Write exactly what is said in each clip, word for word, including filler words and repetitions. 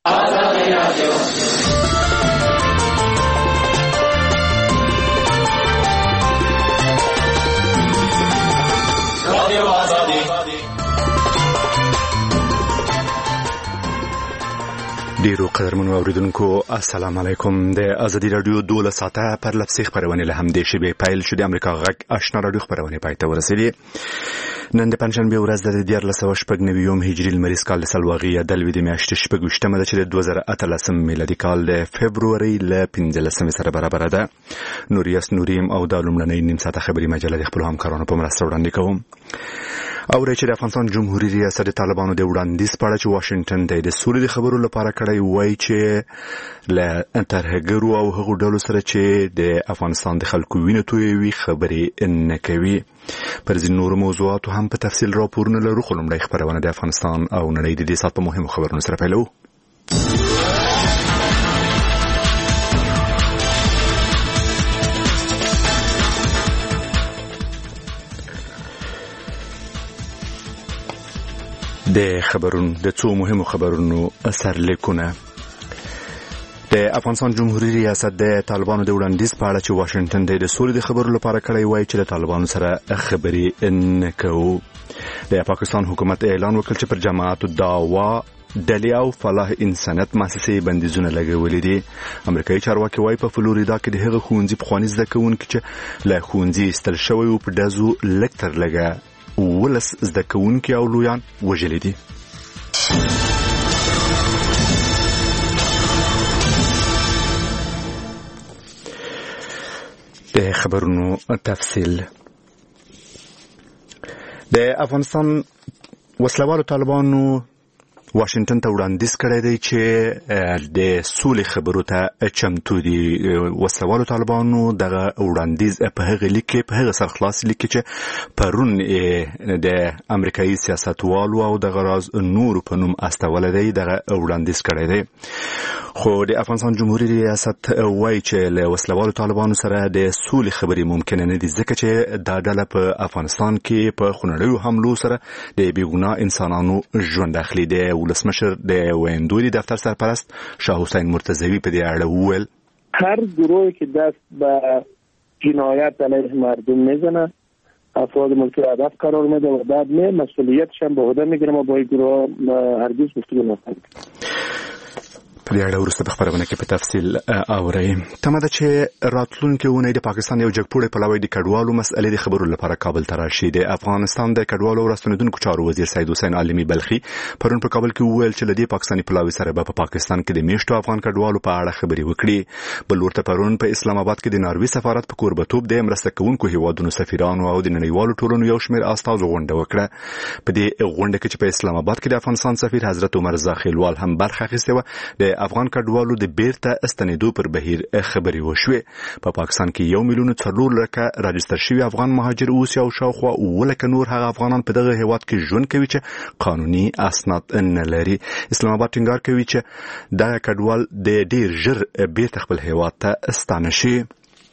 آزادی رادیو رادیو آزادی. ډیرو قدرمنو اوریدونکو السلام علیکم. د آزادی رادیو دوله ساعته پر لفظي خبرونه له همدې شیبې پیل شو. د امریکا غږ آشنا رادیو خبرونه پای ته ورسېدې. نن د پنځشنبې ورځ د دیارلس سوه شپږ نوي هجري لمریز کال د سلواغي یا د لویدې میاشتې شپږویشتمه ده چې د دوه زره اتلسم میلادي کال د فبرورۍ له پنځلسمې سره برابره ده. نوریاس نوریم او د لومړنۍ نیم ساعته خبري مجله د خپلو همکارانو په مرسته وړاندې کوم. اورئ چې د افغانستان جمهوریت ریاست د طالبانو د وړاندیز په اړه چې واشنگټن ته د سولې د خبرو لپاره کړی وایي چې له ترهګرو او هغو ډلو سره چې د افغانستان د خلکو وینه تویوي خبرې نه کوي. پر ځینو نورو موضوعاتو هم په تفصیل راپورونه لرو، خو لومړی خبرونه د افغانستان او نړۍ د دې ساعت په مهمو خبرونو سره پیلوو. د خبرونو د څو مهمو خبرونو سرلیکونه. د افغانستان جمهوریت ریاست د طالبانو د وړاندیز په اړه چې واشنگټن د سولې د خبرو لپاره کړی وایي چې د طالبانو سره خبرې نه کوو. د پاکستان حکومت اعلان وکړ چې پر جماعت دعوا ډلې او فلاح انسانیت مؤسسې بندیزونه لګولي دي. امریکایي چارواکي وایي په فلوریدا کې د هغه ښوونځي پخواني زده کوونکي چې له ښوونځي ایستل شوي وو په ډزو لږ تر لږه ولس زده کوونکي او لویان وژلي دي. د خبرونو تفصیل. د افغانستان وسلوالو طالبانو واشنگټن ته وړاندیز کړی دی چې د سولې خبرو ته چمتو دي. وسلوالو طالبانو دغه وړاندیز په هغه لیک کې په هغه سرخلاص لیک چې پرون د امریکایي سیاستوالو او دغه راز نور په نوم استول دی دغه وړاندیز کړی دی. خو د افغانستان جمهوریت ریاست وایي چې له وسلوالو طالبانو سره د سولې خبرې ممکنه نه دي، ځکه چې دا ډله په افغانستان کې په خونړیو حملو سره د بېګناه انسانانو ژوند اخلي. د ولسمشر د ویندوی دفتر سرپرست شاه حسین مرتضوی په دې اړه وویل هر گروهی که دست به جنایت علیه مردم میزنه افراد مورد هدف قرار میده و بعد می مسئولیتش هم به عهده میگیره. ما با این گروه هرگز گفتگو نکنیم. په دې اړه وروسته په خبرونه کې په تفصیل اورئ. تمه ده چې راتلونکې اونۍ د پاکستان یو جګپوړی پلوی د کډوالو مسئلې د خبرو لپاره کابل ته راشي. د افغانستان د کډوالو او راستنېدونکو چارو وزیر سید حسین عالمي بلخي پرون په کابل کې وویل چې له دې پاکستاني پلاوي سره به په پاکستان کې د میشتو افغان کډوالو په اړه خبرې وکړي. بل ورته پرون په اسلام آباد کې د ناروې سفارت په کوربتوب د مرسته کوونکو هیوادونو سفیرانو او د نړیوالو ټولنو یو شمېر استازو غونډه وکړه. په دې غونډه کې چې په اسلام آباد کې د افغانستان سفیر حضرت عمر رضا خیلوال هم برخه اخیستې وه، د افغان کډوالو د بیرته استنیدو پر بهیر خبرې وشوې. په پاکستان کې یو میلیون څلور لکه راجستر شوي افغان مهاجر اوسي او شاوخوا اووه لکه نور هغه افغانان په دغه هیواد کې ژوند کوي چې قانوني اسناد نه لري. اسلام آباد ټینګار کوي چې دا کډوال د ډیر ژر بیرته خپل هیواد ته ستانه شي.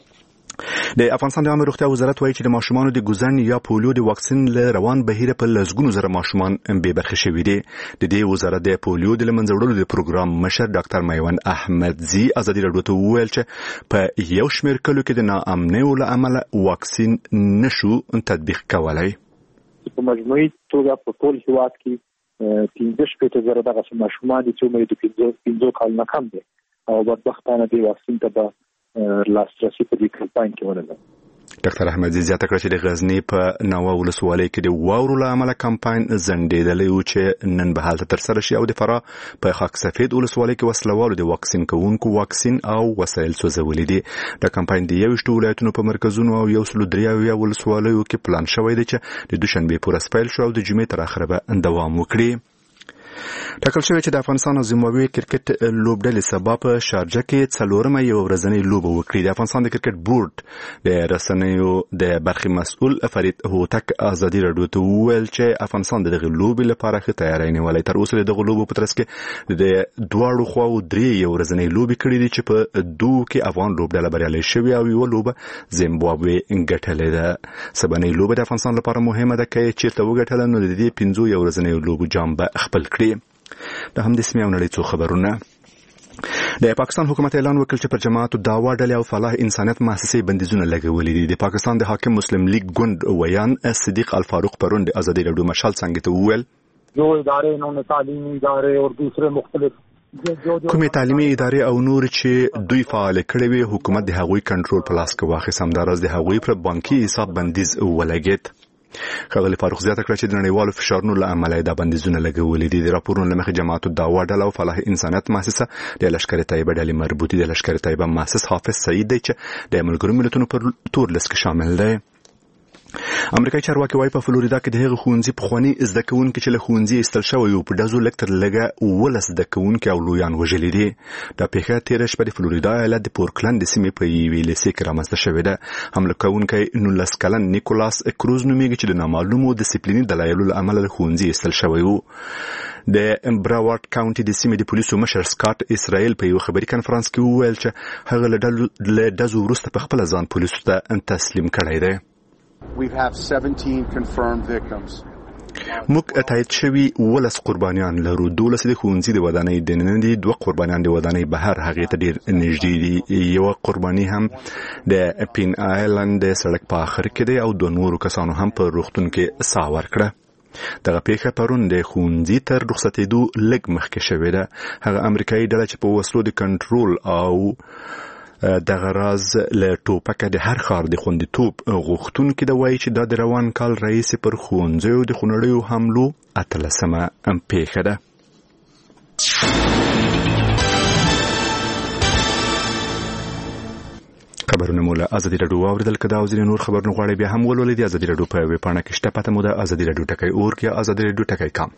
د افغانستان د عامه روغتیا وزارت وایي چې د ماشومانو د ګوزن یا پولیو د واکسین له روان بهیره په لسګونو زره ماشومان بې برخې شوي دي. د دې وزارت د پولیو د له منځه وړلو د پروګرام مشر ډاکټر میوند احمدزي ازادي راډیو ته وویل چې په یو شمېر کلو کې د ناامنیو له امله واکسین نشو تطبیق کولی. په مجموعي توګه په ټول هیواد کې پنځه شپېته زره دغسې ماشومان دي چې عمر یې د پنځو کالو نه کم دی او بدبختانه دې واکسین ته به لاسرسي په دې کمپاین کې ونه لري. ډاکټر احمدزي زیاته کړه چې د غزني په ناوه ولسوالۍ کې د واورو له امله کمپاین ځنډېدلی و چې نن به هلته ترسره شي او د فراه په خاک سفید ولسوالۍ کې وسلوالو د واکسین کوونکو واکسین او وسایل سوځولي دي. دا کمپاین د یویشتو ولایتونو په مرکزونو او یو سلو درې اویا ولسوالیو کې پلان شوی دی چې د دوشنبې پورې پیل شو او د جمعې تر اخره به دوام وکړي. ټاکل شوی چې د افغانستان او زیمبابوې کرکټ لوبډلې سبا په شارجه کې څلورمه یو ورځنۍ لوبه وکړي. د افغانستان د کرکټ بورډ د رسنیو د برخې مسؤل فرید هوتک ازادي راډیو ته وویل چې افغانستان د دغه لوبې لپاره ښه تیاری نیولی. تر اوسه د دغه لوبو په ترڅ کې د دواړو خواو درې یو ورځنۍ لوبې کړي دي چې په دوو کې افغان لوبډله بریالۍ شوې او یوه لوبه زیمبابوې ګټلې ده. سبانۍ لوبه د افغانستان لپاره مهمه ده که یې چیرته وګټله نو د دې پنځو یو ورځنیو لوبو جام به خپل کړي. د همدې سیمې او نړۍ څو خبرونه. د پاکستان حکومت اعلان وکړ چې پر جماعت دعوا ډلې او فلاح انسانیت مؤسسې بندیزونه لګولې دي. د پاکستان د حاکم مسلم لیگ ګوند ویان صدیق الفاروق پرون د ازادي رادیو مشال څنګه ته وویل جو ادارے انہوں تعلیمی ادارے اور دوسرے مختلف کومې تعلیمي ادارې او نور چې دوی فعال کړي وي حکومت د هغوی کنټرول په لاس کې واخیست. همداراز د هغوی پر بانکي حساب بندیز ولګید. ښاغلي فاروق زیاته کړه چې د نړیوالو فشارونو له امله دا بندیزونه لګولي دي. د راپورونو له مخې جماعت الدعوا ډله او فلاح انسانیت مؤسسه د لشکر طیبه ډلې مربوطې د لشکر طیبه مؤسس حافظ سعید دی چې د ملګرو ملتونو پر تور لیست کې شامل دی. امریکایي چارواکي وايي په فلوریدا کې د هغه ښوونځي پخواني زده کوونکي چې له ښوونځي ایستل شوي وو په ډزو لږ تر لږه اوولس زده کوونکي او لویان وژلي دي. دا پیښه تېره شپه د فلوریدا ایالت د پورکلند د سیمې په یوې لیسې کې رامنځته شوې ده. حمله کوونکی نولس کلن نیکولاس کروز نومیږي چې د نامعلومو ډسپلیني دلایلو له امله له ښوونځي ایستل شوی وو. د براوارډ کاونټي د سیمې د پولیسو مشر سکاټ اسرائیل په یو خبري کنفرانس کې وویل چې هغه له ډزو وروسته په خپل ځان پولیسو ته تسلیم کړی دی. We have seventeen confirmed victims. موږ تایید شوي ولس قربانیان لرو. دولس د ښوونځي د ودانۍ دننه دي، دوه قربانیان د ودانۍ بهر هغې ته ډېر نږدې دي. یوه قرباني هم د پین آیلند د سړک په آخر کې دی او دوه نورو کسانو هم په روغتون کې ساه ورکړه. دغه پیښه پرون د ښوونځي تر رخصتېدو لږ مخکې شوې ده. هغه امریکایي ډله چې په وسلو د کنټرول او دغه راز له ټوپکه د هر ښار د خوندیتوب غوښتونکي د وایي چې دا د روان کال رئیس پر ښوونځیو د خونړیو حملو اتلسمه پیښه ده. خبرونه مو له ازادي راډیو واوریدل. که دا او ځینې نور خبرونه غواړئ بیا هم ولولئ د ازادي راډیو په ویب پاڼه کې شته. پته مو ده ازادي راډیو ټکی اورګ یا ازادي راډیو ټکی کام.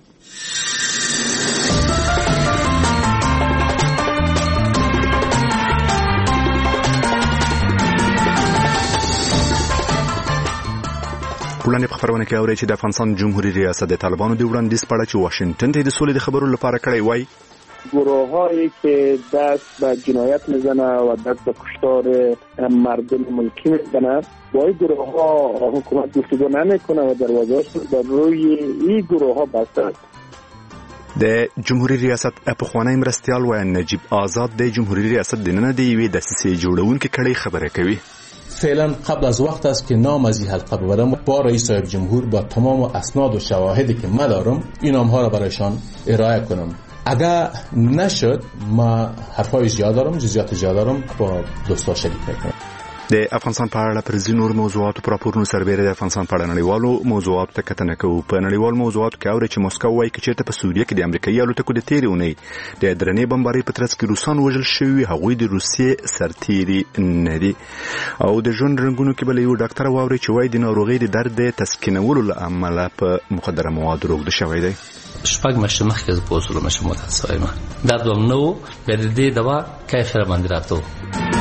وړاندې په خبرونه کې اورئ چې د افغانستان جمهوریت ریاست د طالبانو د وړاندیز په اړه چې واشنگټن ته د سولې د خبرو لپاره کړی وای گروه‌هایی که دست به جنایت میزنه و دست به کشتار مردم ملکی میزنه با این گروه‌ها حکومت گفتگو نمیکنه و دروازه‌اش بر روی این گروه‌ها بسته است. د جمهوریت ریاست پخوانی مرستیال و نجیب آزاد د جمهوریت ریاست د نن دی وی د سیاسي جوړونکو کړي خبره کوي. فعلا قبل از وقت است که نام از این حلقه ببرم با رئیس صاحب جمهور با تمام اسناد و شواهدی که من دارم این نام‌ها را برایشان ارائه کنم. اگر نشد ما حرفای زیاد دارم جزئیات زیاد دارم با دوستا شریک میکنم. د افغانستان په اړه پر ځینو موضوعاتو پر راپورونو سربېره د افغانستان په اړه نړیوالو موضوعاتو ته کتنه کوو. په نړیوالو موضوعاتو کې اوري چې مسکو وايي چې چېرته په سوریه کې د امریکایي الوتکو د تیرې اونۍ د درنې بمبارۍ په ترڅ کې روسان وژل شوي هغوی د روسیې سرتیري نه دي. او د ژوند رنګونو کې بل یو ډاکټر واوري چې وايي د ناروغۍ د درد د تسکینولو له امله په مخدره موادو روږد شوی دی. شپږ مشه مخکې زه پوسولم چې متاسفه یم درد هم نه و بیا د دې دوا کیف را باندې راته و.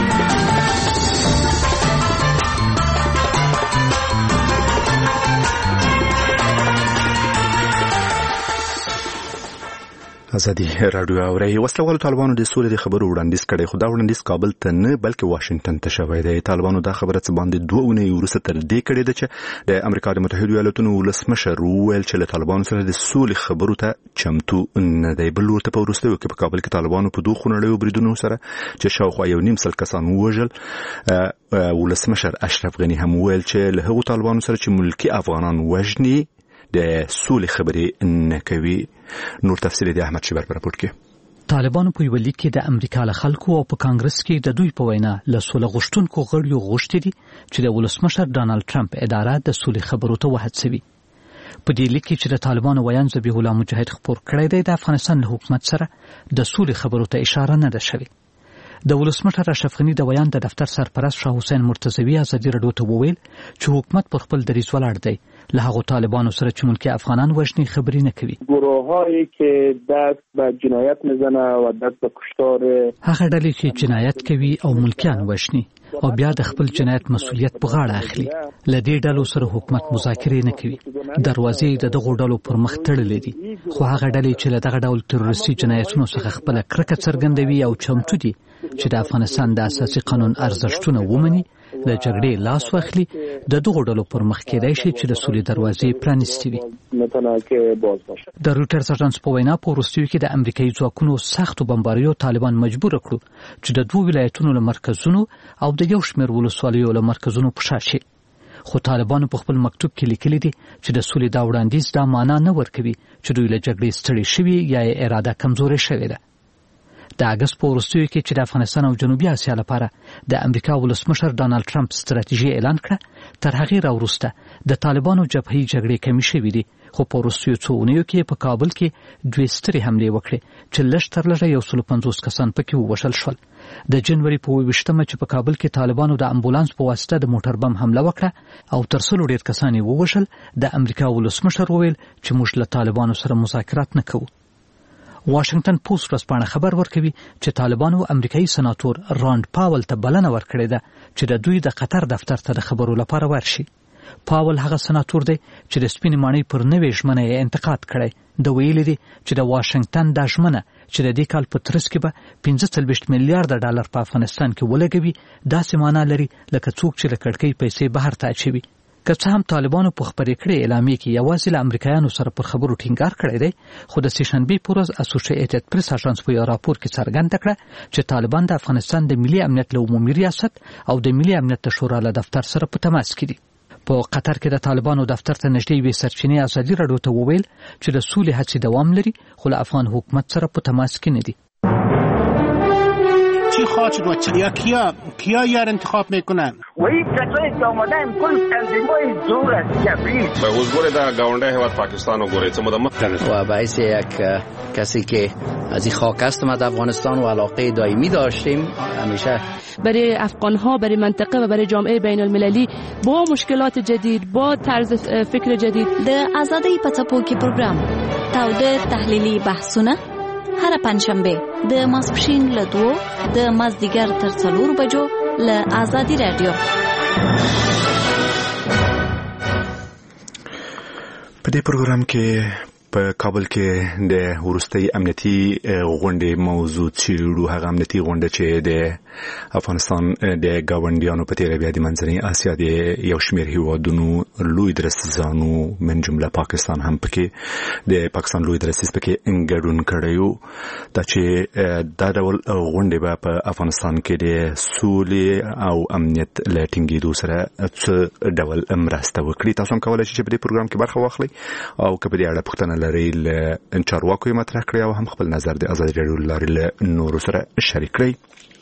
ازادي راډیو اوري. وسلوال طالبانو د سولې د خبرو وړاندیز کړي خو دا وړاندیز کابل ته نه بلکې واشنگټن ته شوی دی. طالبانو دا خبره څه باندې دوه اونۍ وروسته تر دې کړې ده چې د امریکا د متحده ایالاتونو ولسمشر وویل چې له طالبانو سره د سولې خبرو ته چمتو نه دی. بل ورته په وروستیو کې په کابل کې طالبانو په دوه خونړیو بریدونو سره چې شاوخوا یو نیم سل کسان ووژل ولسمشر اشرف غني هم وویل چې له هغو طالبانو سره چې ملکی افغانان وژني د سولې خبرې نه کوي. نور تفصیل دی احمد شبر په راپور کې. طالبانو په یو لیک کې د امریکا له خلکو او په کانګرس کې د دوی په وینا له سولې غوښتونکو غړیو غوښتي دي چې د ولسمشر ډانلډ ټرمپ اداره د سولې خبرو ته وهڅوي. په دې لیک کې چې د طالبانو ویان ذبیح الله مجاهد خبر کړی دی د افغانستان له حکومت سره د سولې خبرو ته اشاره نه ده شوې. د ولسمشر اشرف غني د ویان د دفتر سرپرست شاه حسین مرتضوی ازادي راډیو ته وویل چې حکومت پر خپل دریځ ولاړ دی له هغو طالبانو سره چې ملکی افغانان وژني خبرې نه کوي. گروه‌هایی که دست به جنایت میزنه و دست به کشتار هغه ډلې چې جنایت کوي او ملکیان وژني او بیا د خپل جنایت مسؤلیت په غاړه اخلي له دې ډلو سره حکومت مذاکرې نه کوي. دروازې د دغو ډلو پر مخ تړلې دي خو هغه ډلې چې له دغه ډول تروریستي جنایتونو څخه خپل کرکه څرګندوي او چمتو دي چې د افغانستان د اساسي قانون ارزښتونه ومني له جګړې لاس واخلي د دغو ډلو پر مخ کېدای شي چې د سولې دروازې پرانیستې وي. د رویټرز اژانس په وینا په وروستیو کې د امریکایي ځواکونو سختو بمباریو طالبان مجبور کړو چې د دوه ولایتونو له مرکزونو او د یو شمېر ولسوالیو له مرکزونو په شا شي. خو طالبانو په خپل مکتوب کې لیکلي دي چې د سولې دا وړاندیز دا معنا نه ورکوي چې دوی له جګړې ستړي شوي یا یې اراده کمزورې شوې ده. د اګست په وروستیو کې چې د افغانستان او جنوبي اسیا لپاره د امریکا ولسمشر ډانلډ ټرمپ ستراتیژي اعلان کړه، تر هغې راوروسته د طالبانو جبهې جګړې کمې شوې دي، خو په وروستیو څو اونیو کې په کابل کې دوې سترې حملې وکړې چې لږ تر لږه یو سل پنځوس کسان پکې ووژل شول. د جنوري په اووه ویشتمه چې په کابل کې طالبانو د امبولانس په واسطه د موټر بم حمله وکړه او تر سلو ډېر کسان یې ووژل، د امریکا ولسمشر وویل چې موږ له طالبانو سره مذاکرات نه کوو. واشنگټن پوسټ ورځپاڼه خبر ورکوي چې طالبانو امریکایي سناتور راند پاول ته بلنه ورکړې ده چې د دوی د قطر دفتر ته د خبرو لپاره ورشي. پاول هغه سناتور دی چې د سپینې ماڼۍ پر نوې ژمنه یې انتقاد کړی. د ویلي دي چې د واشنگټن دا ژمنه چې د دې کال په ترڅ کې به پنځه څلوېښت میلیارډه ډالر په افغانستان کې ولګوي داسې معنا لري لکه څوک چې له کړکۍ پیسې بهر ته اچوي. که څه هم طالبانو په خپرې کړې اعلامیې کې یوازې له امریکایانو سره پر خبرو ټینګار کړی دی، خو د سهشنبې په ورځ اسوسییټډ پریس اژانس په یو راپور کې څرګنده کړه چې طالبان د افغانستان د ملي امنیت له عمومي ریاست او د ملي امنیت د شورا له دفتر سره په تماس کې دي. په قطر کې د طالبانو دفتر ته نږدې یوې سرچینې ازادي راډیو ته وویل چې د سولې هڅې دوام لري، خو له افغان حکومت سره په تماس کې نه دي. چی خواهد شد و چی یا کیا کیا یار انتخاب میکنن و این کسایی که آمدن کل تنظیمای زور است کفیل به حضور در گاونده هیواد پاکستان و گوریت مدمت و باعث یک کسی که از این خاک است ما در افغانستان و علاقه دائمی داشتیم همیشه برای افغان ها، برای منطقه و برای جامعه بین المللی با مشکلات جدید، با طرز فکر جدید. د آزادۍ په څپو کې پروګرام تاوده تحلیلي بحثونه هر پنځشنبه د ماسپښین له دوو د مازدیګر تر څلورو بجو له آزادي رادیو. په دې پروګرام کې په کابل کې د وروستي امنیتي غونډې موضوع چیرو، هغه امنیتي غونډه چې د افغانستان د گاونډیانو په تیر بیا د منځنۍ اسیا د یو شمېر هیوادونو لوی درستیزانو من جمله پاکستان هم پکې د پاکستان لوی درستیز پکې ګډون کړیو، دا چې دا ډول غونډې به په افغانستان کې د سولې او امنیت له ټینګېدو سره څه ډول مرسته وکړي. تاسو هم کولای شئ چې په دې پروګرام کې برخه واخلئ او که په دې اړه پوښتنه لرئ له چارواکو یې مطرح کړئ او هم خپل نظر د ازادي راډیو له لارې له نورو سره شریک کړئ.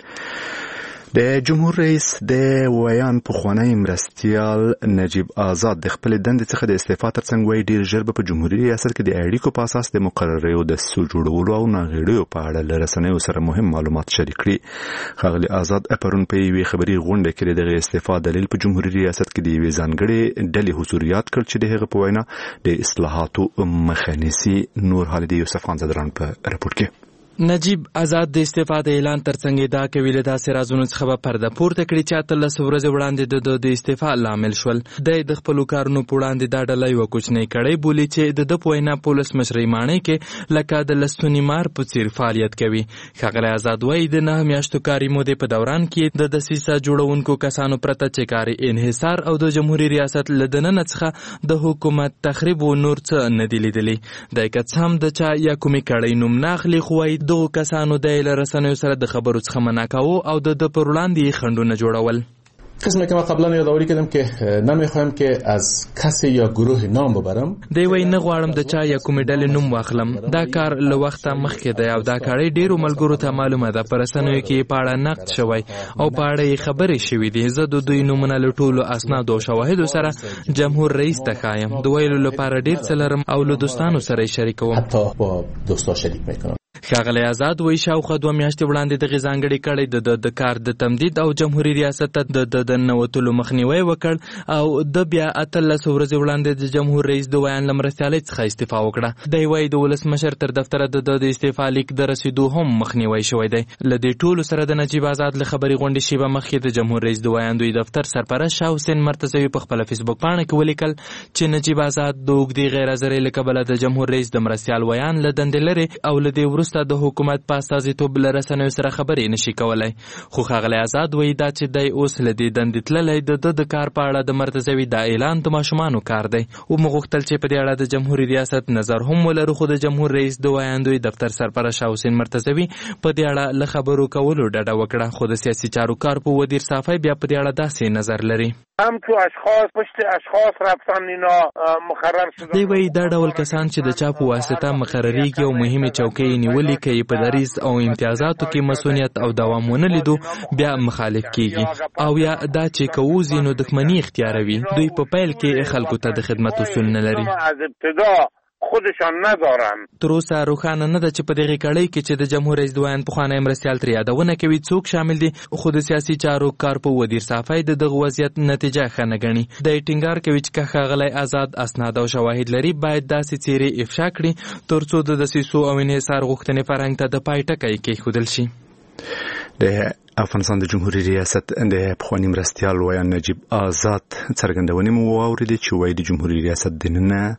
د جمهور رئیس د ویان پخوانی مرستیال نجیب آزاد د خپل دندې څخه د استعفا ترڅنګ وایي ډیر ژر به په جمهوریت ریاست کې د اړیکو په اساس د مقرریو د سو جوړولو او ناغېړیو په اړه له رسنیو سره مهم معلومات شریک کړي. ښاغلي آزاد پرون په یوې خبري غونډه کې د استعفا دلیل په جمهوریت ریاست کې د یوې ځانګړې ډلې حضوریات کړ چې د هغه په وینا د اصلاحاتو مخه نیسي. نور حال د یوسف خان زدران په رپورټ کې. نجیب آزاد د استعفا د اعلان ترڅنګ دا کوي له داسې رازونو څخه به پرده پورته کړي چې اتلس ورځې وړاندې د استعفا لامل شول. د خپلو کارونو په وړاندې دا ډله یوه کوچنۍ کړۍ بولي چې د ده په وینا په ولسمشرۍ ماڼۍ کې لکه د لستوني مار په څېر فعالیت کوي. ښاغلی آزاد وایي د نهه میاشتو کاري مودې په دوران کې د دسیسه جوړونکو کسانو پرته چې کاري انحصار او د جمهوري ریاست له دننه څخه د حکومت تخریب و نور څه نه دي لیدلي. دی که څه هم د چا یا کومې کړۍ نوم نه اخلي، خو وایي دغو کسانو د له رسنیو سره د خبرو څخه منع کاوه او د ده پر وړاندې خنډونه جوړول. قسمی که من قبلا یادآوری کردم که نمیخوایم که از کسی یا گروه نام ببرم. دی وای نه غواړم د چا یا کومې ډلې نوم واخلم. دا کار له وخته مخکې دی او دا کاري ډیرو ملګرو ته معلومه ده. پر رسنیو کې په اړه نقد شوی او په اړه یې خبرې شوې دي. زه د دوی نومونه له ټولو اسناد او شواهدو سره جمهور رئیس ته ښایم. د ویلو لپاره ډیر څه لرم او له دوستانو سره یې شریکوم. حتی با دوستا شریک میکنم. ښاغلی آزاد وایي شاوخوا دوه میاشتې وړاندې دغې ځانګړې کړۍ د د کار د تمدید او جمهوري ریاست ته د د ننوتلو مخنیوی وکړ او د بیا اتلس ورځې وړاندې د جمهور رئیس د ویان له مرستیالۍ څخه استعفا وکړه. دی وایي د ولسمشر تر دفتره د د استعفا لیک د رسېدو هم مخنیوی شوی دی. له دې ټولو سره د نجیب آزاد له خبرې غونډې شیبه مخکې د جمهور رئیس د ویان دوی دفتر سرپرست شاه حسین مرتضوي په خپله فیسبوک پاڼه کې ولیکل چې نجیب آزاد د اوږدې غیر حاضرۍ له کبله د جمهور رئیس د مرستیال ویان له دندې لرې او له دې وروسته وروسته د حکومت په استازیتوب له رسنیو سره خبرې نشي کولی. خو ښاغلی آزاد وایي دا چې دی اوس له دې دندې تللی د ده د کار په اړه د مرتضوي دا اعلان د ماشومانو کار دی. ومو غوښتل چې په دې اړه د جمهوري ریاست نظر هم ولرو، خو د جمهور رئیس د ویاندوی دفتر سرپرست شاه حسین مرتضوي په دې اړه له خبرو کولو ډډه وکړه. خو د سیاسي چارو کارپو ودیر صافی بیا په دې اړه داسې نظر لري. هم تو اشخاص پشت اشخاص رفتن اینا مقرر شدن. دی وایي دا ډول کسان چې د چا په واسطه مقرریږي او مهمې چوکۍ نیولې کوي په دریځ او امتیازاتو کې مسؤلیت او دوام ونه لیدو بیا مخالف کیږي، او یا دا چې کووزي نو دښمني اختیاروي. دوی په پیل کې خلکو ته د خدمت اصول نه لري. از ابتدا خودشان ندارن. تر اوسه روښانه نه ده چې په دغه کړۍ کې چې د جمهور رئیس دویم پخوانی مرستیال ترې یادونه کوي څوک شامل دي، خو د سیاسي چارو کارپو ودیر صافی د دغه وضعیت نتیجه ښه نه ګڼي. دی ټینګار کوي چې که ښاغلی آزاد اسناد او شواهد لري باید داسې څیرې افشا کړي تر څو د دسیسو او انحصار غوښتنې فرهنګ ته د پای ټکی کېښودل شي. د افغانستان د جمهوریت ریاست د پخوانی مرستیال ویان نجیب آزاد څرګندونې مو واورېدې چې وایي د جمهوریت ریاست دننه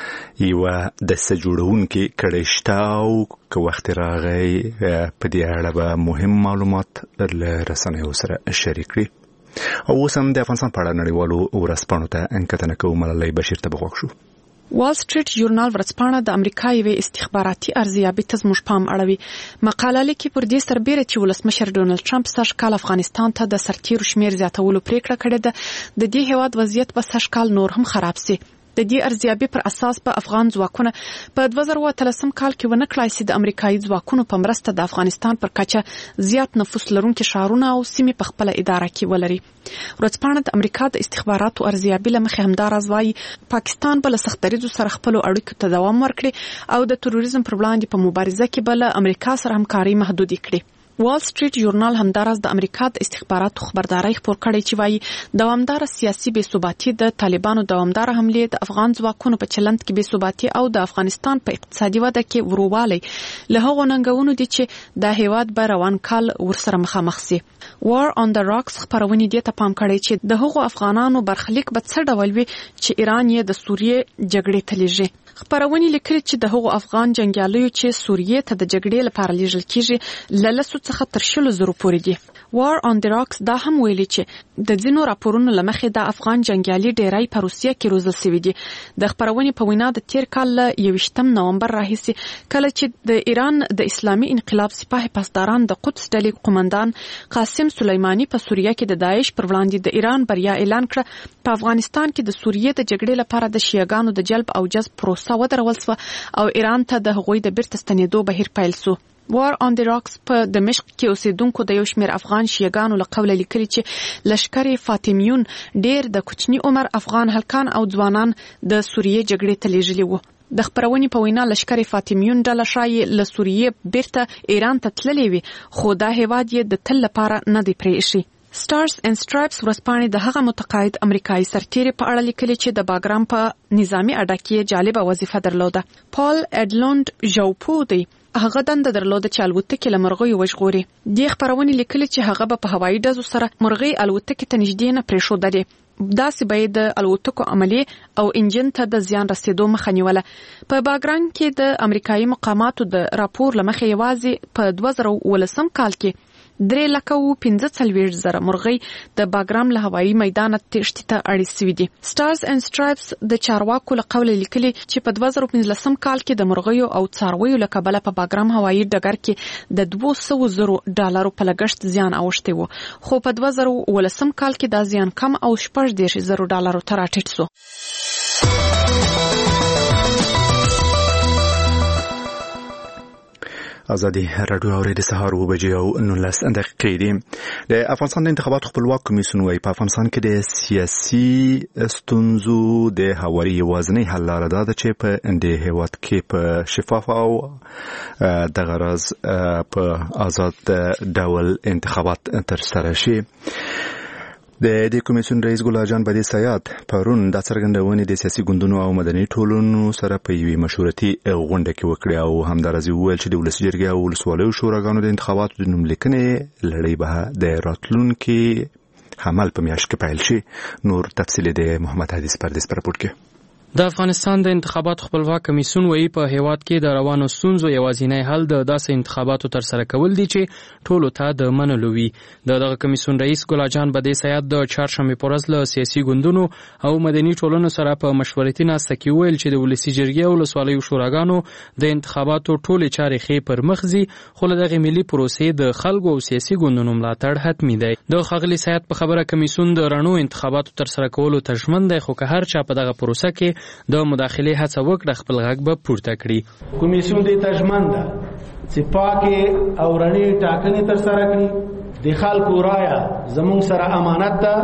یوه دسته جوړونکې کړۍ شته او که وخت راغی په دې اړه به مهم معلومات له رسنیو سره شریک کړي. او اوس هم د افغانستان په اړه نړیوالو ورځپاڼو ته کتنه کوو. ملالۍ بشیر ته به غوږ شو. وال سټریټ ژورنال ورځپاڼه د امریکا یوې استخباراتي ارزیابي ته زموږ پام اړوي. مقاله لیکي پر دې سربیره چې ولسمشر ډونالډ ټرمپ سږ کال افغانستان ته د سرتیرو شمیر زیاتولو پریکړه کړې ده، د دې هیواد وضعیت به سږ کال نور هم خراب سي. د دې ارزیابي پر اساس په افغان ځواکونه په دوه زره اتلسم کال کې ونه کړای سي د امریکایي ځواکونو په مرسته د افغانستان پر کچه زیات نفوس لرونکي ښارونه او سیمې په خپله اداره کې ولري. ورځپاڼه د امریکا د استخباراتو ارزیابي له مخې همداراز وایي پاکستان به له سختدریځو سره خپلو اړیکو ته دوام ورکړي او د تروریزم پر وړاندې په مبارزه کې به له امریکا سره همکاري محدودې کړي. وال سټریټ ژورنال همداراز د امریکا د استخباراتو خبرداري خپور کړې چې وایي دوامدار سیاسي بې ثباتي د طالبانو دوامدار حملې د افغان ځواکونو په چلند کې بې ثباتي او د افغانستان په اقتصادي وده کې وروالی له هغو ننګونو دي چې د هیواد به روان کال ورسره مخامخ سي. وار آن د راکس خپرونې دې ته پام کړی چې د هغو افغانانو برخلیک به څه ډول وي چې ایران یې د سوریې جګړې ته لیږي. خپرونې لیکلي چې د هغو افغان جنګیالیو چې سوریې ته د جګړې لپاره لیږل کیږي له لسو څخه تر شلو زرو پورې دي. وار آن د راکس دا هم ویلي چې د ځینو راپورونو له مخې د افغان جنګیالي ډیری په روسیه کې روزل شوي دي. د خپرونې په وینا د تیر کال له یویشتم نومبر راهیسې کله چې د ایران د اسلامي انقلاب سپاه پاسداران د قدس ډلې قومندان قاسم سلیمانی په سوریه کې د داعش پر وړاندې د ایران بریا اعلان کړه، په افغانستان کې د سوریې د جګړې لپاره د شیعاګانو د جلب او جذب پروسه ودرول سوه او ایران ته د هغوی د بیرته ستنېدو بهیر پیل سو. وار آن د راکس په دمشق کې اوسیدونکو د یو شمېر افغان شیعاګانو له قوله لیکلي چې لښکر فاطمیون ډېر د کوچني عمر افغان هلکان او ځوانان د سوریې جګړې ته لیږلي وو. د خپرونې په وینا لښکر فاطمیون ډله ښایي له سوریې بیرته ایران ته تللی وي، خو دا هیواد یې د تل لپاره نه دی پرې ایښی. سټارز اینډ سټرایپس ورځپاڼې د هغه متقاعد امریکایي سرتیري په اړه لیکلي چې د باګرام په نظامی اډه کې جالبه وظیفه درلوده. پال اډلوند ژوپو دی هغه دنده درلوده چې الوتکې له مرغیو وژغوري. دې خپرونې لیکلي چې هغه به په هوایي ډزو سره مرغۍ الوتکې ته نږدې نه پرېښودلې، داسې به یې د الوتکو عملي او انجن ته د زیان رسېدو مخه نیوله. په باګرام کې د امریکایي مقاماتو د راپور له مخې یوازې په دوه زره ولسم کال کې درې لکه او پنځه څلوېښت زره مرغۍ د باګرام له هوایي میدانه تېښتې ته اړې سوي دي. سټارز اینډ سټرایپس د چارواکو له قوله لیکلي چې په دوه زره پنځلسم کال کې د مرغیو او څارویو له کبله په باګرام هوایي ډګر کې د دوه سوه زرو ډالرو په لګښت زیان اوښتی و، خو په دوه زره ولسم کال کې دا زیان کم او شپږ دېرش زرو ډالرو ته راټیټ سو. ازادي راډیو اوري د سهار و بجې او نولس دقیقې دي. د افغانستان د انتخاباتو خپلواک کمیسیون وايي په افغانستان کې د سیاسي ستونزو د هواري یوازینۍ حل لاره ده چې په دې هیواد کې په شفاف او د غرض په آزاد ډول انتخابات ترسره شي. د دې کمیسیون رئیس ګل جان بدی سیاد پرون د څرګندونې د سیاسي ګوندونو او مدني ټولنو سره په یوې مشورتي غونډه کې وکړه او همدارز ویل چې د ولسي جرګې او ولسوالیو شوراګانو د انتخاباتو د نوملیکنې لړۍ به د راتلونکي حمل په میاشت کې پیل شي. نور تفصیل د محمد حدیث پردیس پر راپور کې. د افغانستان د انتخاباتو خپلواک کمیسیون وایي په هیواد کې د روانو ستونزو یوازینی حل د داسې انتخاباتو ترسره کول دي چې ټولو ته د منلو وي. د دغه کمیسیون رئیس ګلاجان بدی سیاد د چهارشنبې په ورځ له سیاسي ګوندونو او مدني ټولنو سره په مشورتي ناسته کې ویل چې د ولسي جرګې او ولسوالیو شوراګانو د انتخاباتو ټولې چارې ښې پرمخ ځي، خو له دغې ملي پروسې د خلکو او سیاسي ګوندونو ملاتړ حتمي دی. د ښاغلي سیاد په خبره کمیسیون د رڼو انتخاباتو ترسره کولو ته ژمن دی، خو که هر چا په دغه پروسه کې د مداخله هڅه وکړه خپل غږ به پورته کړي. کمیسیون دې ته ژمن ده چې پاکې او رڼې ټاکنې ترسره کړي. د خلکو رایه زموږ سره امانت ده،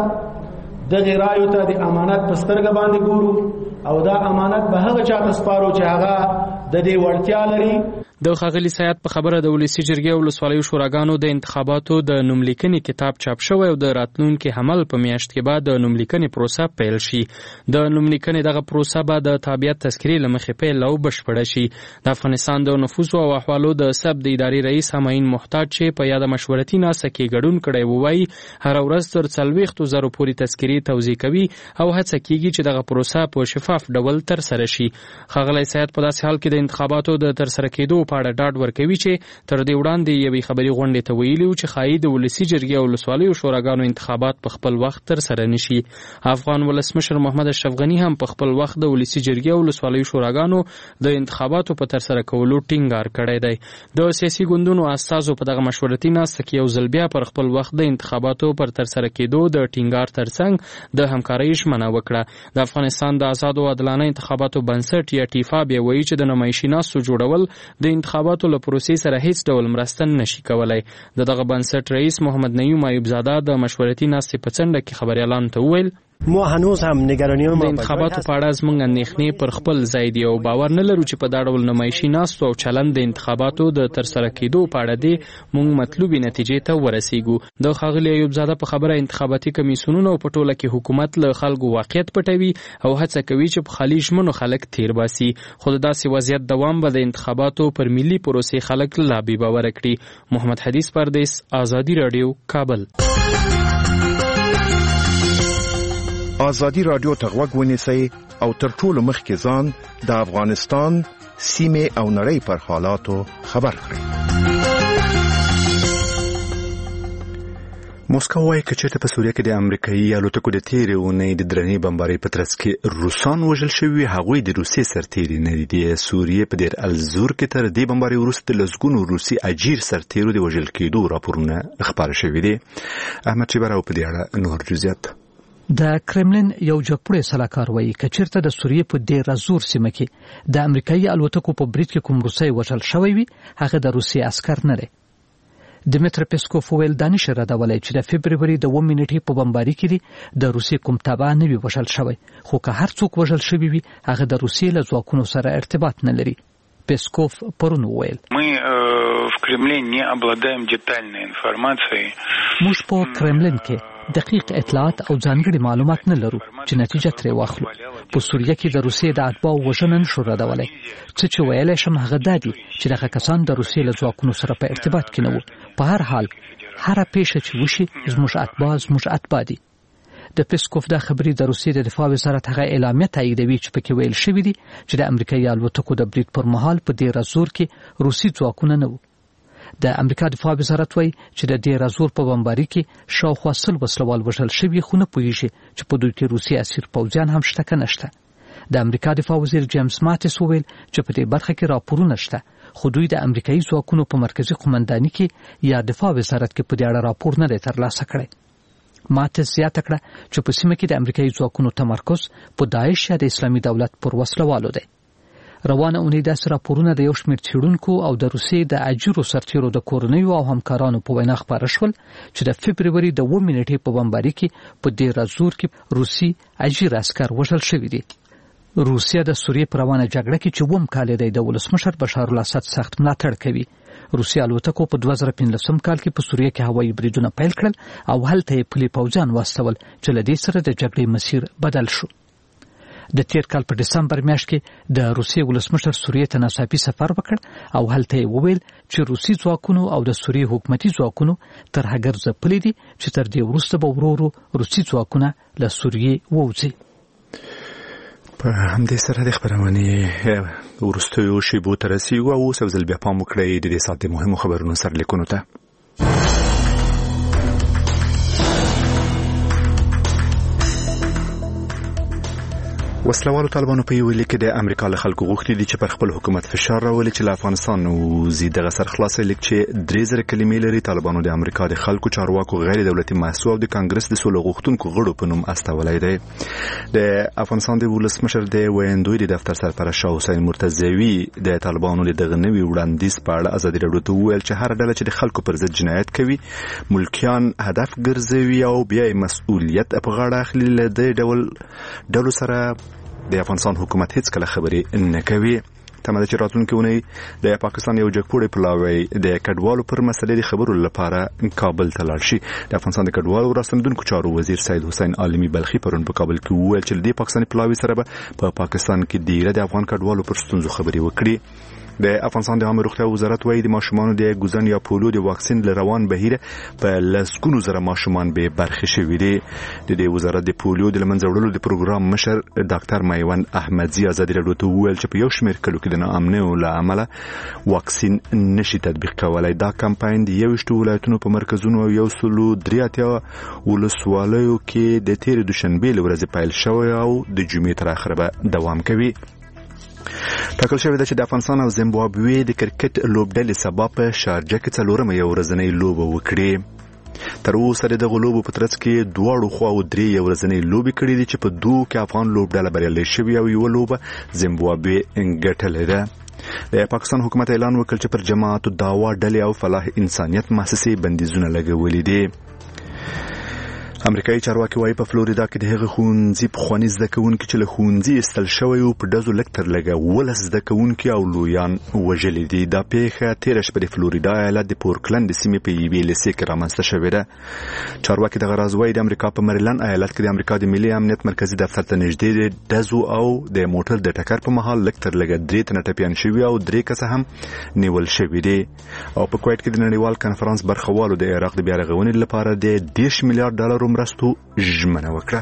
دغې رایو ته د امانت په سترګه باندې ګورو او دا امانت به هغه چا ته سپارو چې هغه د دې وړتیا لري. د ښاغلي سیاد په خبره د ولسي جرګې او ولسوالیو شوراګانو د انتخاباتو د نوملیکنې کتاب چاپ شوی او د راتلونکي حمل په میاشت کې به د نوملیکنې پروسه پیل شي. د نوملیکنې دغه پروسه به د تابعیت تذکرې له مخې پیل او بشپړه شي. د افغانستان د نفوسو او احوالو د سب د ادارې رئیس همایون محتاج چې په یاده مشورتي ناسته کې ګډون کړی ووایي هره ورځ تر څلوېښتو زرو پورې تذکرې توزیع کوي او هڅه کیږي چې دغه پروسه په شفاف ډول ترسره شي. ښاغلی سیاد په داسې حال کې د انتخاباتو د ترسره کېدو په اړه ډاډ ورکوي چې تر دې وړاندې یوې خبري غونډې ته ویلي و چې ښایي د ولسي جرګې او ولسوالیو شوراګانو انتخابات په خپل وخت ترسره نشي. افغان ولسمشر محمد اشرف غني هم په خپل وخت د ولسي جرګې او ولسوالیو شوراګانو د انتخاباتو په ترسره کولو ټینګار کړی دی. د سیاسي ګوندونو استازو په دغه مشورتي ناسته کې یو ځل بیا پر خپل وخت د انتخاباتو پر ترسره کېدو د ټینګار ترڅنګ د همکارۍ ژمنه وکړه. د افغانستان د آزاد او عادلانه انتخاباتو بنسټ یا ټیفا بیا وایي چې د نمایشي ناستو جوړول د انتخاباتو له پروسې سره هیڅ ډول مرسته نشي کولای. د دغه بنسټ رئیس محمد نعیم ایوب زاده د مشورتي ناستې په څنډه کې خبریالانو ته وویل ما هنوز هم نگرانی ما د انتخاباتو په اړه زموږ اندېښنې پر خپل ځای دي او باور نه لرو چې په دا ډول نمایشي ناستو او چلند د انتخاباتو د ترسره کېدو په اړه دی موږ مطلوبې نتیجې ته ورسیږو. د ښاغلي ایوب زاده په خبره انتخاباتي کمیسیونونه په ټوله کې حکومت له خلکو واقعیت پټوي او هڅه کوي چې په خالي ژمنو خلک تیر باسي، خو د داسې وضعیت دوام به د انتخاباتو پر ملي پروسې خلک لا بې باوره کړي. محمد حدیث پردیس، آزادي راډیو، کابل. آزادی رادیو ته غوږ ونیسئ او تر ټولو مخکې ځان د افغانستان سیمې او نړۍ پر حالاتو خبر کړئ. موسکو وايي چې چېرته په سوریه کې د امریکایي الوتکو د تیرې اونۍ د درنې بمبارۍ په ترڅ کې روسان وژل شوي، هغوی د روسیې سرتیري نه دي. د سوریې په دیر الزور کې تر دې بمبارۍ وروسته لسګونو روسي اجیر سرتیرو د وژل کېدو راپورونه خپاره شوي دي. احمد شیبر او په دې اړه نور جزئیات. د کرملین یو جګپوړی سلاکار وایي چې چېرته د سوریې په دیر الزور سیمه کې د امریکایي الوتکو په برید کې کوم روسي وژل شوی وي هغه د روسیې عسکر نه دی. دمیتر پیسکوف ویل دانش ردولای چې د فبرवरी د اووه نیټې په بمبارۍ کې د روسیې کوم تابع نه وي وژل شوی، خو که هر څوک وژل شوی وي هغه د روسیې له ځواکونو سره ارتباط نه لري. پیسکوف پرون ویل موږ په کرملین نه обладаем детальной информацией. موږ په کرملین کې دقیق اطلاعات او ځانګړي معلومات نه لرو چې نتیجه ترې واخلو. په سوریه کې د روسیې د اتباعو وژنه نشو ردولی. څه چې ویلی شم هغه دا دي چې دغه کسان د روسیې له ځواکونو سره په ارتباط کې نه وو. په هر حال هره پیښه چې وشي زموږ اتباع زموږ اتباع دي. د پیسکوف دا خبرې د روسیې د دفاع وزارت هغه اعلامیه تاییدوي چې پکې ویل شوي دي چې د امریکایي الوتکو د برید پر مهال په دیر الزور کې روسي ځواکونه نه وو. د امریکا دفاع وزارت وایي چې د دیر الزور په بمبارۍ کې شاوخوا سل وسلوال وژل شوي، خو نه پوهیږي چې په دوی کې روسي اسیر پوځیان هم شته که نشته. د امریکا دفاع وزیر جیمز ماتیس وویل چې په دې برخه کې راپورونه شته، خو دوی د امریکایي ځواکونو په مرکزي قومنداني کې یا دفاع وزارت کې په دې اړه راپور نه دی ترلاسه کړی. ماتیس زیاته کړه چې په سیمه کې د امریکایي ځواکونو تمرکز په داعش یا د اسلامي دولت پر وسلوالو دی. روانه اونۍ داسې راپورونه د یو شمېر څېړونکو او د روسیې د اجیرو سرتیرو د کورنیو او همکارانو په وینا خپاره شول چې د فبرवरी د اووه نیټې په بمبارۍ کې په دیر الزور کې روسي اجیر عسکر وژل شوي دي. روسیه د سوریې په روانه جګړه کې چې اووم کال دی د ولسمشر بشار الاسد سخت ملاتړ کوي. روسي الوتکو په دوه زره پنځلسم کال کې په سوریه کې هوایي بریدونه پیل کړل او هلته یې پلي پوځیان واستول چې له دې سره د جګړې مسیر بدل شو. د تیر کال په دسمبر میاشت کې د روسیې ولسمشر سوریې ته ناڅاپي سفر وکړ او هلته یې وویل چې روسي ځواکونو او د سوریې حکومتي ځواکونو تر هغه ځپلي دي چې تر دې وروسته به ورو ورو روسي ځواکونه له سوریې ووځي. په همدې سره د خبرونې وروستیو شیبو ته رسیږو او اوس یو ځل بیا پام وکړئ د دې ساعت د مهمو خبرونو سرلیکونو ته. وسلوالو طالبانو په یو لیک د امریکا له خلکو غوښتي دي چې پر خپل حکومت فشار راولي چې له افغانستان وزي دغه سرخلاصي لیک چې درې زره کلمې لري. طالبانو د امریکا د خلکو چارواکو غیر دولتي محسوب او د کانګرس د سولې غوښتونکو غړو په نوم استولای دی. د افغانستان د ولسمشر د ویندوی د دفتر سرپرست شاه حسین مرتضوی د طالبانو د دغه نوي وړاندیز په اړه ازادي راډیو ته وویل چې هر ډله چې د خلکو پر ضد جنایت کوي ملکیان هدف ګرځوي او بیا مسؤلیت په غاړه اخلي. له دې ډول ډلو سره د افغانستان حکومت هیڅ کله خبرې نه کوي. تمه ده چې راتلونکي اونۍ د پاکستان یو جګپوړی پلاوی د کډوالو پر مسلې د خبرو لپاره کابل ته لاړ شي. د افغانستان د کډوالو راستنیدونکو چارو وزیر سید حسین عالمي بلخي پرون په کابل کې وویل چې د پاکستاني پلاوی سره به په پا پاکستان کې ډیره د افغان کډوالو پر ستونزو خبرې وکړي. د افغانستان د عامه روغتیا وزارت وايي د ماشومانو د ګوزن یا پولیو د واکسین لروان بهیر په لسګونو زره ماشومان به برخه شوي دي. د دې وزارت د پولیو د لمنځه وړلو د پروګرام مشر ډاکټر میوند احمدزي ازادي راډیو ته وویل چې په یو شمېر کلو کې د ناامنیو له امله واکسین نشي تطبیق کولای. دا کمپاین د یوشتو ولایتونو په مرکزونو او یو سلو درې اتیا ولسوالیو کې د تېرې دوشنبې له ورځې پیل شوی او د جمعې تر اخره به دوام کوي. ټاکل شوی ده چې د افغانستان او زیمبابوې د کرکټ لوبډلې سبا په شارجه کې څلورمه یو ورځنۍ لوبه وکړي. تر اوسه د دغه لوبو په ترڅ کې دواړو خواو درې یو ورځنۍ لوبې کړې دي چې په دوه کې افغان لوبډله بریالۍ شوې او یو لوبه زیمبابوې ګټلې ده. د پاکستان حکومت اعلان وکړ چې پر جماعت الدعوا ډلې او فلاح انسانیت مؤسسې بندیزونه لګولي دي. امریکایي چارواکي وايي په فلوریدا کې د هغه ښوونځي پخواني زده کوونکي چې له ښوونځي ایستل شوی او په ډزو لږ تر لږه ولس زده کوونکي او لویان وژلي دي. دا پیښه تېره شپه د فلوریدا ایالت د پورکلند د سیمې په یوې لیسې کې رامنځته شوې ده. چارواکي دغه راز وايي د امریکا په مریلند ایالت کې د امریکا د ملي امنیت مرکزي دفتر ته نږدې د ډزو او د موټر د ټکر په مهال لږ تر لږه درې تنه ټپیان شوي او درې کسه هم نیول شوي دي. او په کویت کې د نړیوال کنفرانس برخوالو د عراق د بیا رغونې لپاره د دېرش میلیارډ ډالر مرستو ژمنه وکړه.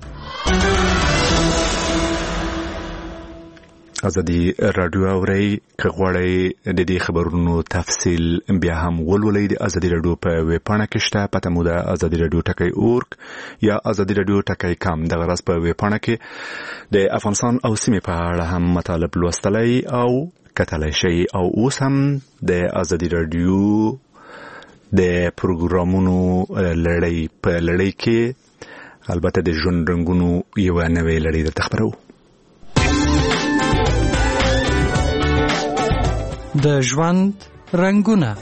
ازادي راډیو اورئ که غواړئ د دې خبرونو تفصیل بیا هم ولولئ د ازادي راډیو په ویب پاڼه کې شته. پته مو ده ازادي راډیو ټکی اورګ یا ازادي راډیو ټکی کام. دغه راز په ویب پاڼه کې د افغانستان او سیمې په اړه هم مطالب لوستلی او کتلی شئ. او اوس هم د ازادي راډیو د پروګرامونو لړۍ په لړۍ کې البته د ژوند رنګونو یو نوې لړۍ درته خبرو. د ژوند رنګونه.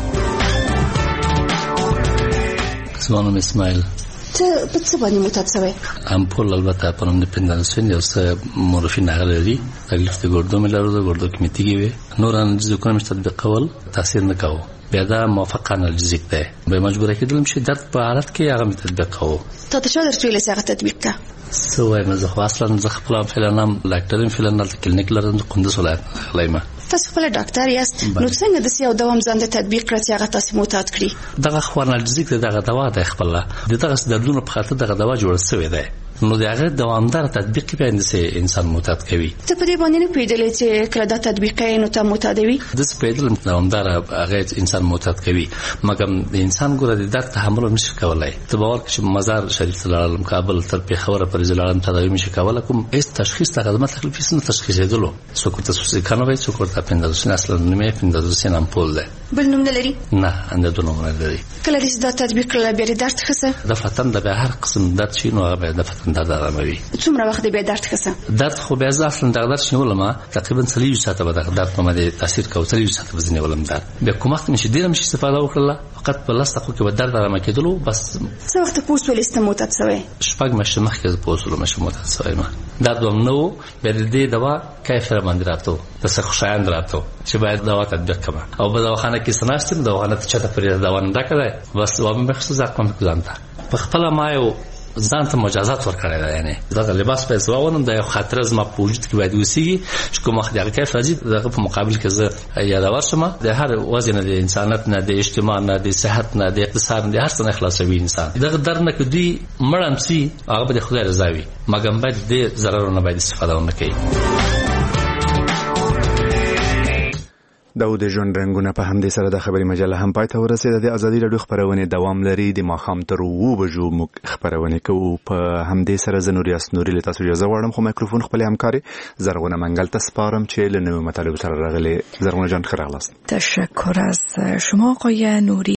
زمانم اسماعیل ته په څه باندې معتاد شوی؟ امپول البته په نوم د پندلسون یو څه مورفین هغه لري. تکلیف د ګردو مې لرو د ګردو کې مې تیږې وې. نور انالجیز کوم چې تطبیقول تاثیر نه کاوه. بیا دا موافق انالجیک ده. به مجبور کېدلم چې درد په حالت کې هغه مې تطبیق کاوه. ته ته څه درته ویل چې هغه تطبیق کا؟ سو وایم زه خو اصلا زه خپل فعلا نام ډاکټرین فعلا د کلینیک لرم د قندوز ولایت غلیمه. تاسو خپل ډاکټر یاست نو څنګه د سیاو دوام ځان ته تطبیق کړی چې هغه تاسو معتاد کړی؟ دغه خو انالجیک دغه دوا ده خپل دغه دردونو په خاطر دغه دوا جوړ شوی دی. نو د هغه دوامدار تطبیق په اندسه انسان معتاد کوي. ته په دې باندې نه پیډلې چې کله دا تطبیق کوي نو ته معتاد وي؟ د سپیدل دوامدار هغه انسان معتاد کوي مګم د انسان ګوره د درد تحمل نشي کولای. ته باور چې مزار شریف تلالم کابل تر پیښور پر ځلالم تداوی نشي کولای. کوم هیڅ تشخیص ته خدمت تکلیف نه تشخیص دیدلو څوک تاسو کنه وای څوک ورته پندلسون اصلا نومه پندلسون امپول ده. بل نوم نه لري؟ نه انده دونه نه لري. کله چې دا تطبیق کړل بیا درد خسه؟ د فتن د هر قسم درد شي نو هغه د فتن درد راوي. څومره وخت به درد خسه؟ درد خو بیا ځاصل د درد شنو لما تقریبا څلور ساعته به درد په مده تاثیر کوي. څلور ساعته بزنه ولم درد بیا کوم وخت نشي ډیر مشي استفاده وکړه فقط په لاس تخو کې به درد راما کېدلو بس. څه وخت پوس ولست معتاد شوی؟ شپږ مشه مخکې پوس ولم مشه معتاد شوی ما درد وم نو به دې دوا کیف را باندې راتو د څه خوشایند راتو چې باید دوا تطبیق کړم او په دواخانه کې سناستم دواخانه ته چته پرې دوا نه راکړای بس و مې خصوصا کوم ځانته په خپل ما یو ځان ته مجازات ورکړی دی. یعنی دا لباس په ځوانم د خطر زما په وجود کې باید وسیږي چې کوم وخت هغه کیف راځي دغه په مقابل کې زه یادور شم د هر وزن د انسانیت نه، د اجتماع نه، د صحت نه، د اقتصاد نه، د هر څه نه خلاصوي انسان. دغه در نه کدي مړم سي هغه به خدای رضا وي، مګر باید د ضرر نه باید استفاده ونه کوي. دا د ژوند رنګونه په همدې سره د خبري مجله هم پای ته ورسېده. د ازادي رادیو خبرونه دوام لري. د ماښام تر اوه بجو موږ خبرونه کوو. په همدې سره زه نور یاسنوري له تاسو اجازه غواړم، خو مایکروفون خپل همکاري زرغونه منګل ته سپارم چې له نوو مطالب سره راغلي. زرغونه جان ښه راغلاست. تشکر از شما آقای نوری.